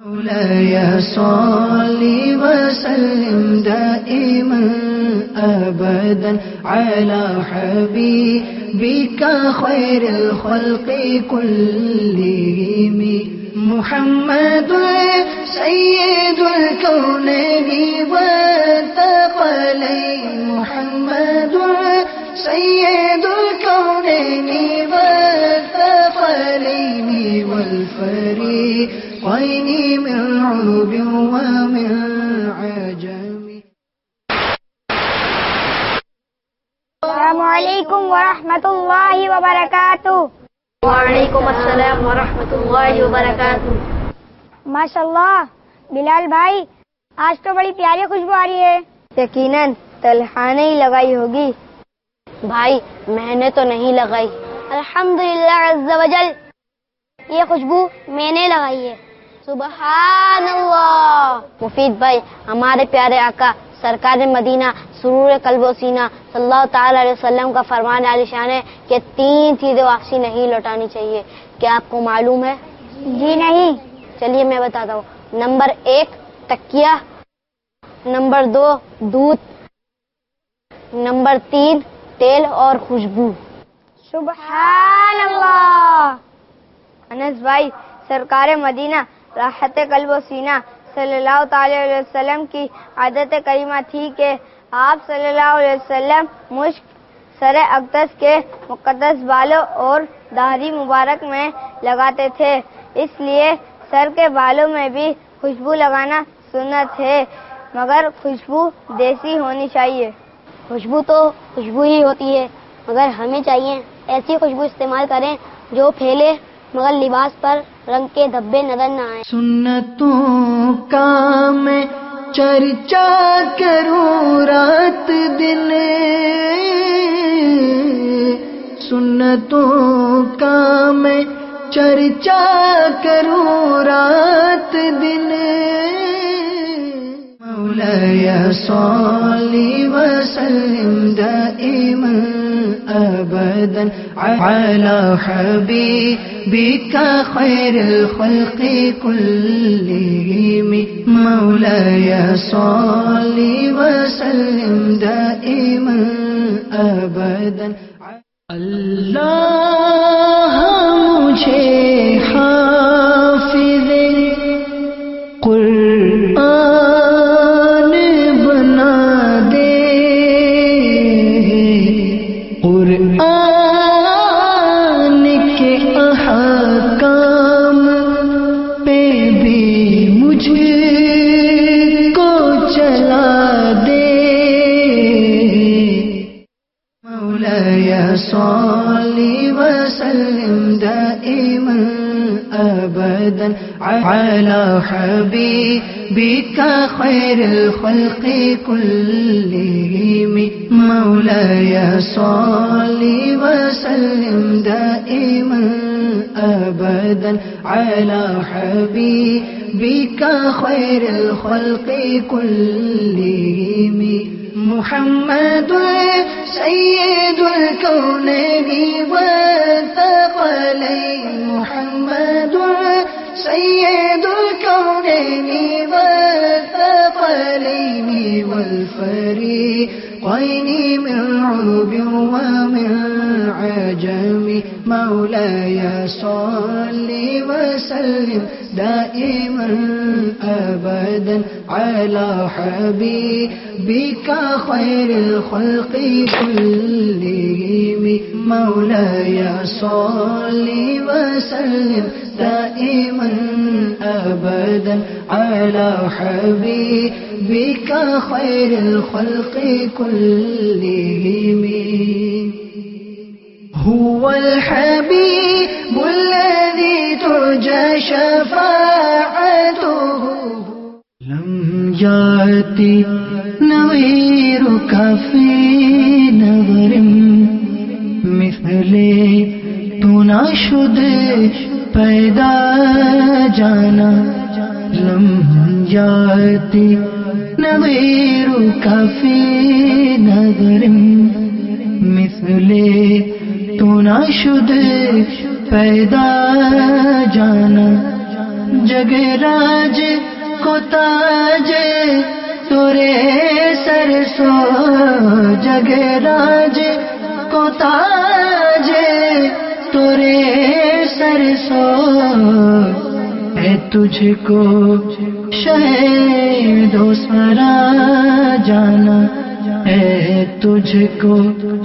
مولاي صل وسلم دائما أبدا على حبيبك خير الخلق كلهم محمد سيد الكونين والثقلين محمد سيد الكونين والثقلين والفريقين من عرب ومن عجم. السلام علیکم ورحمۃ اللہ وبرکاتہ. وعلیکم السلام ورحمۃ اللہ وبرکاتہ. ماشاء اللہ بلال بھائی، آج تو بڑی پیاری خوشبو آ رہی ہے. یقیناً طلحہ نے ہی لگائی ہوگی. بھائی میں نے تو نہیں لگائی. الحمدللہ عز وجل، یہ خوشبو میں نے لگائی ہے. سبحان اللہ. مفید بھائی، ہمارے پیارے آقا سرکار مدینہ سرور قلب و سینہ صلی اللہ تعالی علیہ وسلم کا فرمان عالی شان ہے کہ 3 چیزیں واپسی نہیں لوٹانی چاہیے. کیا آپ کو معلوم ہے؟ جی نہیں. چلیے میں بتاتا ہوں. نمبر 1 تکیہ، نمبر 2 دودھ، نمبر 3 تیل اور خوشبو. سبحان اللہ. انس بھائی، سرکار مدینہ راحت قلب و سینہ صلی اللہ تعالی علیہ وسلم کی عادت کریمہ تھی کہ آپ صلی اللہ علیہ وسلم مشک سر اقدس کے مقدس بالوں اور داڑھی مبارک میں لگاتے تھے. اس لیے سر کے بالوں میں بھی خوشبو لگانا سنت ہے، مگر خوشبو دیسی ہونی چاہیے. خوشبو تو خوشبو ہی ہوتی ہے، مگر ہمیں چاہیے ایسی خوشبو استعمال کریں جو پھیلے مگر لباس پر رنگ کے دھبے نظر نہ آئیں. سنتوں کا میں چرچا کروں رات دن، سنتوں کا میں چرچا کروں رات دن. مولاي صل وسلم دائما أبدا على حبيبك خير الخلق كلهم مولاي صل وسلم دائما أبدا. اللہ مجھے حافظ قرآن بنا دے، قرآن کے احکام پہ بھی مجھ کو چلا دے. مولاي صل وسلم دائما أبدا على حبيبك خير الخلق كلهم مولاي صل وسلم دائما أبدا على حبيبك خير الخلق كلهم محمد سيد الكونين والثقلين محمد سيد الكونين والثقلين والفريقين من عرب ومن عجم. مولاي صل وسلم دائما أبدا على حبيبك خير الخلق كلهم مولاي صل وسلم دائما أبدا على حبيبك خير الخلق كلهم. هو الحبيب الذي ترجى شفاعته لم يأتي نظيرك في نظر مثل تناشد پیدا جانا. لم يأتي نظيرك في نظر مثل تناشد پیدا جانا. جگراج کو تاج تورے سر سو، جگراج کو تاج تورے سر سو، اے تجھ کو شہید و سرا جانا، اے تجھ کو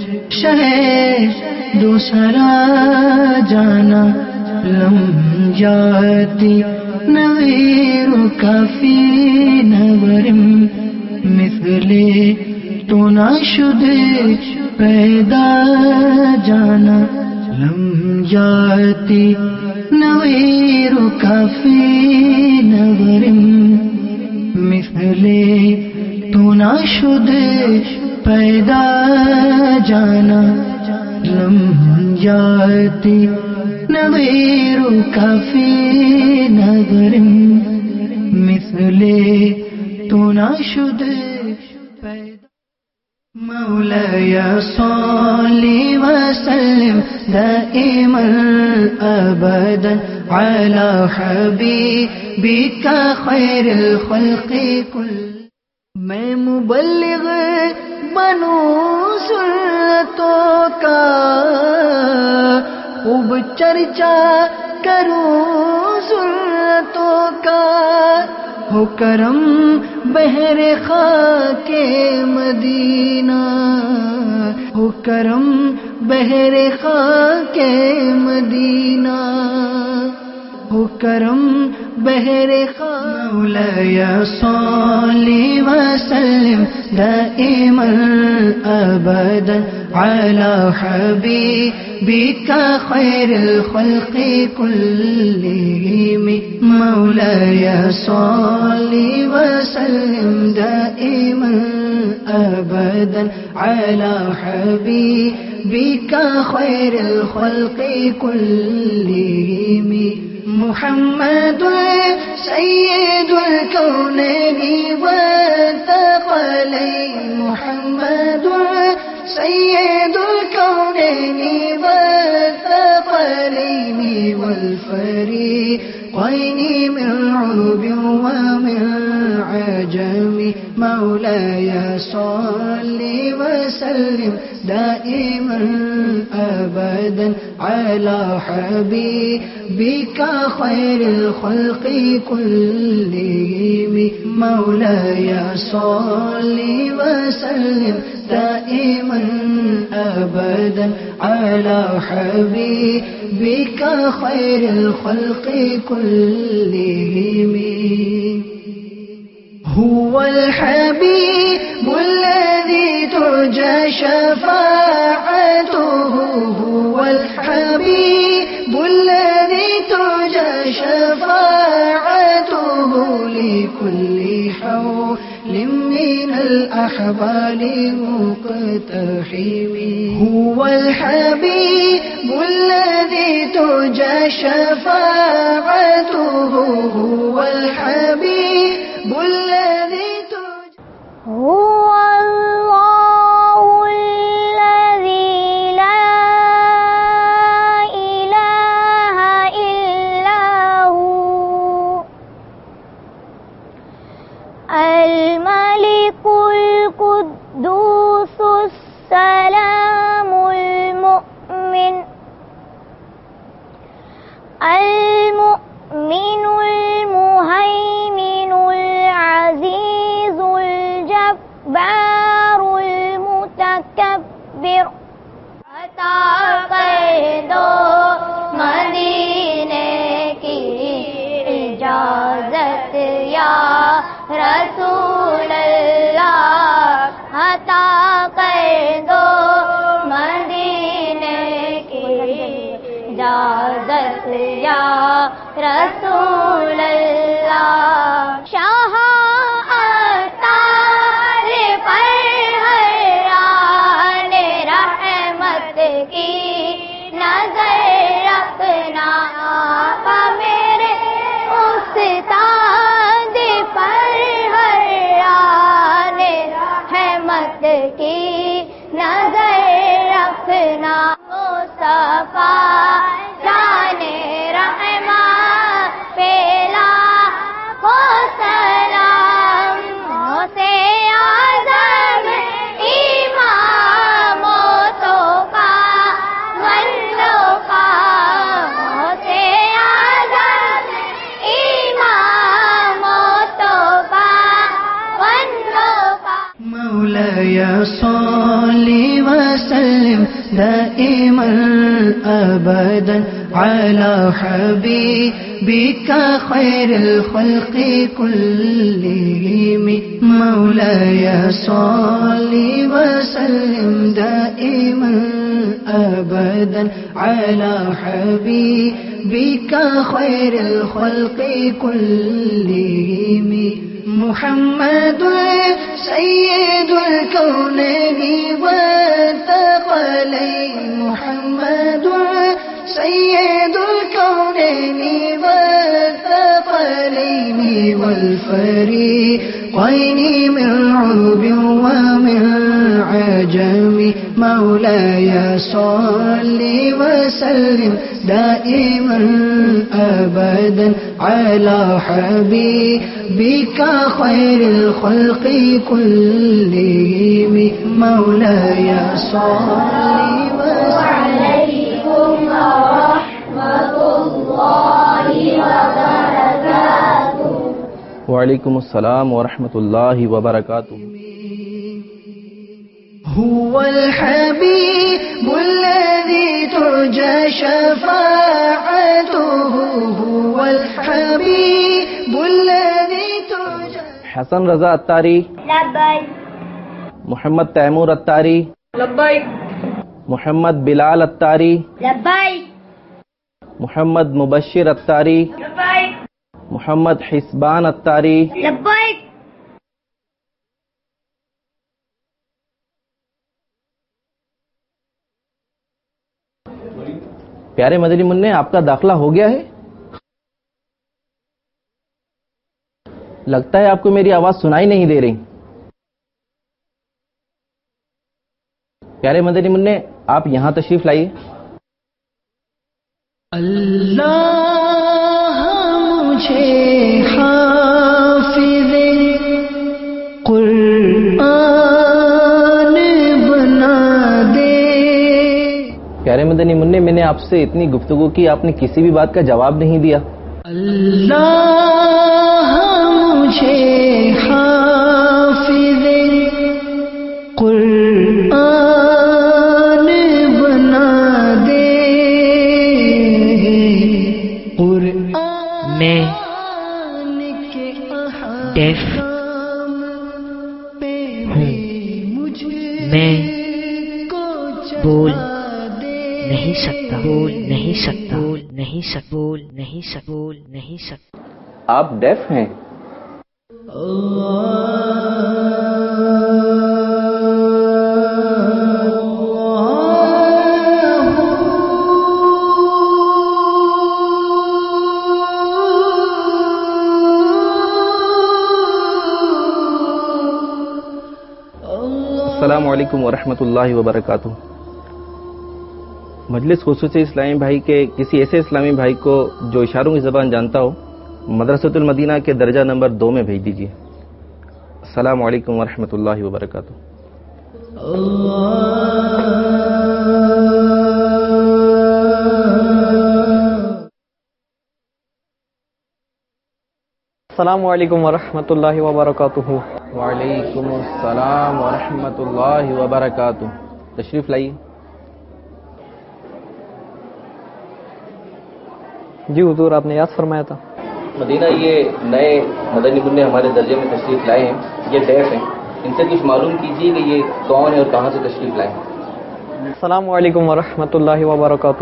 شہید و سرا جانا، لم یاتی نویرک فی نورم مثل تو نہ شد پیدا جانا، لم یاتی نویرک فی نورم مثل تو نہ شد پیدا جانا، لم یاتی نویرک فی نورم مثل تو نہ شد پیدا۔ مولاي صل وسلم دائما أبدا على حبيبك خير الخلق كل۔ میں مبلغ بنوں سنتوں کا، خوب چرچا کروں سنتوں کا، ہو کرم بہر خاک مدینہ، ہو کرم بہر خاک مدینہ، ہو کرم بہر خاک۔ مولاي صل وسلم دائما أبدا على حبيبك خير الخلق كلهم، مولاي صل وسلم دائما أبدا على حبيبك خير الخلق كلهم، محمد سيد الكونين والثقلين، محمد سيد الكونين والثقلين والفريقين من عرب ومن عجم، مولاي صل وسلم دائما أبدا على حبيبك خير الخلق كلهم، مولاي صل وسلم دائما أبدا على حبيبك خير الخلق كلهم، هو الحبيب الذي ترجى شفاعته، هو الحبيب الذي ترجى شفاعته لكل حول من الأحوال مقتحم، هو الحبيب الذي ترجى شفاعته، هو الحبيب الذي ترجى، هو الله الذي لا إله إلا هو، الملك القدوس السلام المؤمن المؤمن المهيمن العزيز الجبار المتكبر، عطا کر دو مدینے کی اجازت یا رسول اللہ، عطا کر دو مدینے کی اجازت یا رسول اللہ، شاہ اتار پر حیران رحمت کی نظر رکھنا، آقا میرے استاد پر حیران رحمت کی نظر رکھنا، مصطفیٰ جان رحماں پھیلا مولاي صل وسلم دائما أبدا على حبيبك خير الخلق كلهم. مولاي صل وسلم دائما أبدا على حبيبك خير الخلق كلهم. محمد سيد الكونين والثقلين. محمد سيد الكونين والثقلين والفريقين من عرب ومن عجم. مولاي صل وسلم دائما أبدا على حبيبك خير الخلق كلهم. مولاي صل وعليكم ورحمة الله وبركاته. وعلیکم السلام ورحمۃ اللہ وبرکاتہ. هو الحبيب الذي ترجى شفاعته. هو الحبيب الذي ترجى. حسن رضا اتاری. لبیک. محمد تیمور اتاری. لبیک. محمد بلال اتاری. لبیک. محمد مبشر اتاری. لبیک. محمد حسبان اتاری. لبیک. پیارے مدنی منع، آپ کا داخلہ ہو گیا ہے؟ لگتا ہے آپ کو میری آواز سنائی نہیں دے رہی. پیارے مدنی منع، آپ یہاں تشریف لائیے. اللہ مجھے حافظ قرآن بنا دے. پیارے مدنی منع، میں نے آپ سے اتنی گفتگو کی، آپ نے کسی بھی بات کا جواب نہیں دیا. اللہ مجھے حافظ قرآن بنا دے. میں ڈیف ہوں. میں بول نہیں سکتا. بول نہیں سکتا. بول نہیں سکتا. بول نہیں سکتا. بول نہیں سکتا. آپ ڈیف ہیں؟ السلام علیکم ورحمۃ اللہ وبرکاتہ. مجلس خصوصی اسلامی بھائی کے کسی ایسے اسلامی بھائی کو جو اشاروں کی زبان جانتا ہو مدرسۃ المدینہ کے درجہ نمبر 2 میں بھیج دیجیے. السلام علیکم ورحمۃ اللہ وبرکاتہ. السلام علیکم ورحمۃ اللہ وبرکاتہ. وعلیکم السلام ورحمۃ اللہ وبرکاتہ. تشریف لائیے. جی حضور، آپ نے یاد فرمایا تھا. مدینہ یہ نئے مدنی منع ہمارے درجے میں تشریف لائے ہیں، یہ ڈیف ہیں. ان سے کچھ معلوم کیجیے کہ یہ کون ہے اور کہاں سے تشریف لائے ہیں. السلام علیکم ورحمۃ اللہ وبرکاتہ.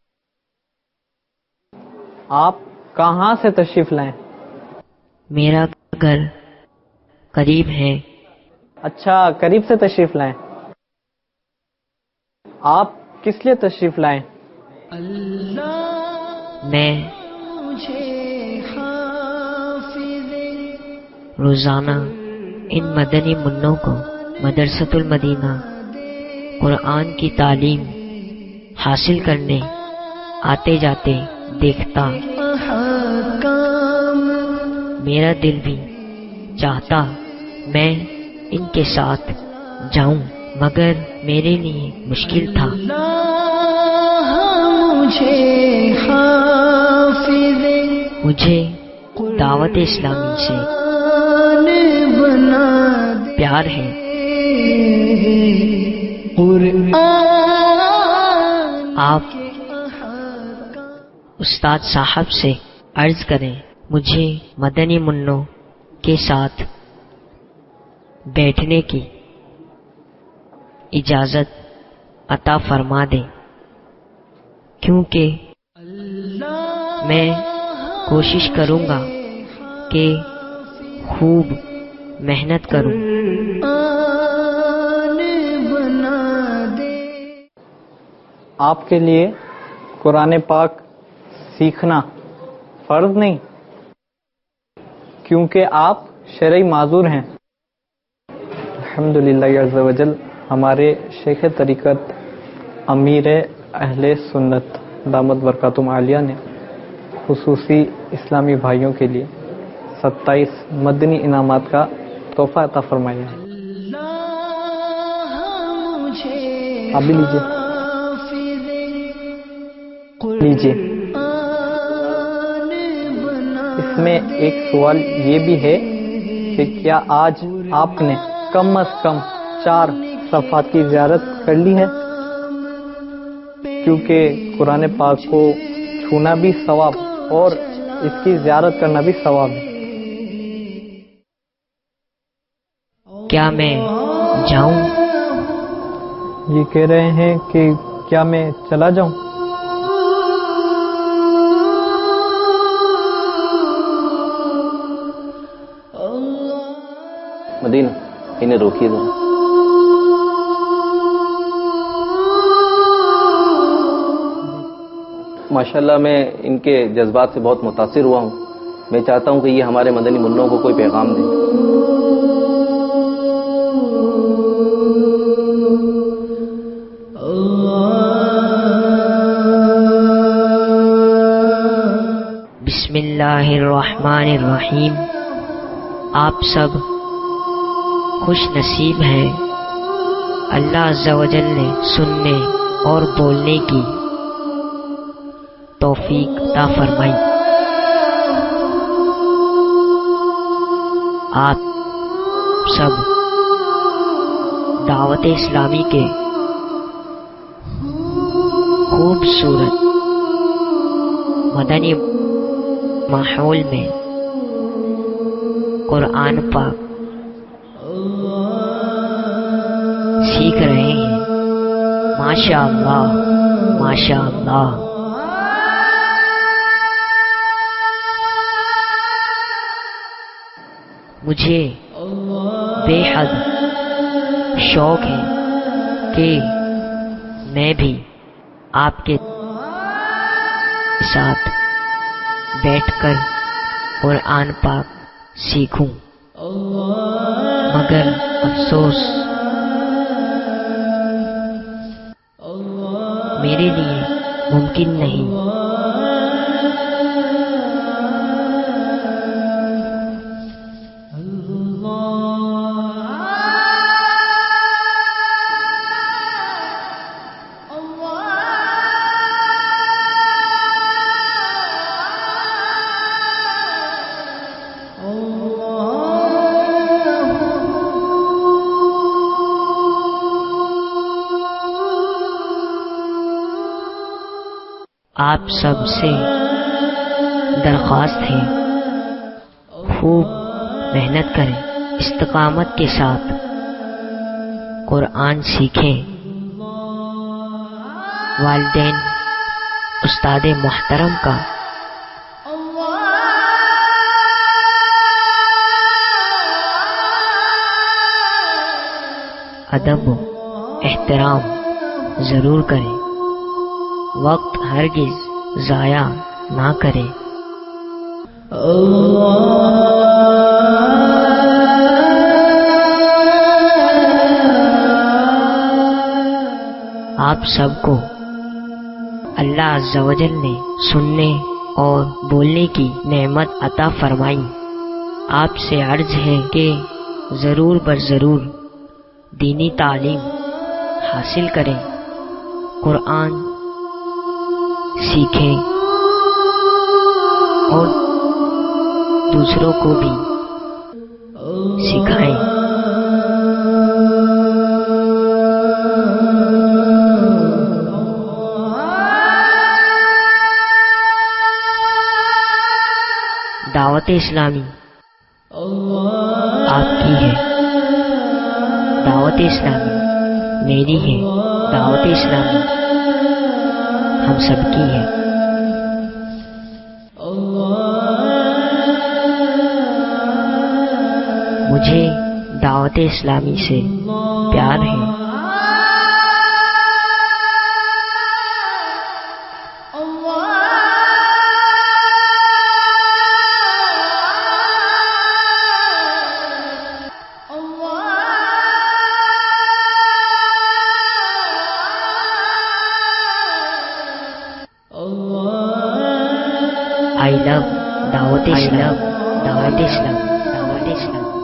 آپ کہاں سے تشریف لائیں؟ میرا گھر قریب ہے. اچھا، قریب سے تشریف لائیں. آپ کس لیے تشریف لائیں؟ میں روزانہ ان مدنی منوں کو مدرسۃ المدینہ قرآن کی تعلیم حاصل کرنے آتے جاتے دیکھتا. میرا دل بھی چاہتا میں ان کے ساتھ جاؤں، مگر میرے لیے مشکل تھا. مجھے دعوت اسلامی سے پیار ہے. قرآن آپ استاد صاحب سے عرض کریں مجھے مدنی منوں کے ساتھ بیٹھنے کی اجازت عطا فرما دیں، کیونکہ میں کوشش کروں گا کہ خوب محنت کروں۔ بنا دے۔ آپ کے لیے قرآن پاک سیکھنا فرض نہیں، کیونکہ آپ شرعی معذور ہیں۔ الحمدللہ عز و جل ہمارے شیخ طریقت امیر اہل سنت دامت برکاتہم عالیہ نے خصوصی اسلامی بھائیوں کے لیے 27 مدنی انعامات کا تحفہ عطا فرمایا ہے۔ آپ بھی لیجیے۔ اس میں ایک سوال یہ بھی ہے کہ کیا آج آپ نے کم از کم 4 صفحات کی زیارت کر لی ہے؟ کیونکہ قرآن پاک کو چھونا بھی ثواب اور اس کی زیارت کرنا بھی ثواب ہے۔ کیا میں جاؤں؟ یہ کہہ رہے ہیں کہ کیا میں چلا جاؤں؟ مدینہ انہیں روکیے ذرا۔ ماشاءاللہ میں ان کے جذبات سے بہت متاثر ہوا ہوں۔ میں چاہتا ہوں کہ یہ ہمارے مدنی منوں کو کوئی پیغام دیں۔ بسم اللہ الرحمن الرحیم۔ آپ سب خوش نصیب ہیں، اللہ عز و جل نے سننے اور بولنے کی توفیق عطا فرمائی۔ آپ سب دعوت اسلامی کے خوبصورت مدنی ماحول میں قرآن پاک سیکھ رہے ہیں۔ ماشاء اللہ ماشاء اللہ۔ مجھے بے حد شوق ہے کہ میں بھی آپ کے ساتھ بیٹھ کر قرآن پاک سیکھوں، مگر افسوس میرے لیے ممکن نہیں۔ آپ سب سے درخواست ہے خوب محنت کریں، استقامت کے ساتھ قرآن سیکھیں۔ والدین استاد محترم کا ادب و احترام ضرور کریں، وقت ہرگز ضائع نہ کریں۔ آپ سب کو اللہ عز و جل نے سننے اور بولنے کی نعمت عطا فرمائی۔ آپ سے عرض ہے کہ ضرور بر ضرور دینی تعلیم حاصل کریں، قرآن سیکھیں اور دوسروں کو بھی سکھائیں۔ دعوت اسلامی آپ کی ہے، دعوت اسلامی میری ہے، دعوت اسلامی ہم سب کی ہے۔ مجھے دعوت اسلامی سے پیار ہے۔ I love دعوت اسلام، دعوت اسلام، دعوت اسلام۔